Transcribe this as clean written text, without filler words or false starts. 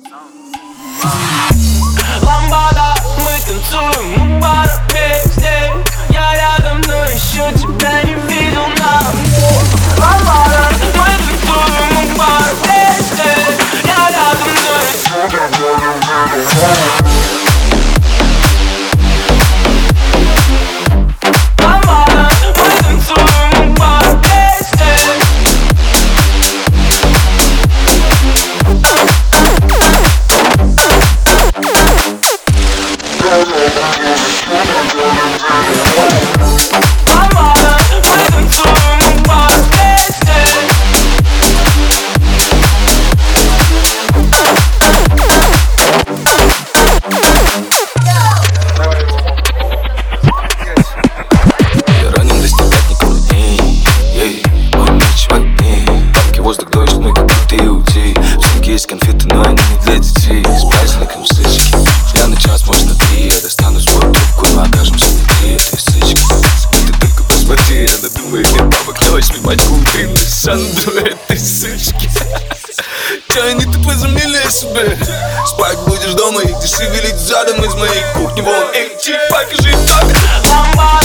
Ламбада, мы танцуем у бара везде. Я рядом, но еще тебя не видел на Ламбада, мы танцуем у бара везде. Я рядом, но еще тебя не видел. Есть конфеты, но они не для детей. С праздником сычки. Я на час, может на 3. Я достану свою трубку, но окажемся внутри этой сычки. Ты только посмотри, она думает, мне папа клёвый снимать куты на санду этой сычки. Чё они тупо замнили себе? Спать будешь дома и ты шевелить задом из моей кухни. Вон, эй, чик, покажи так.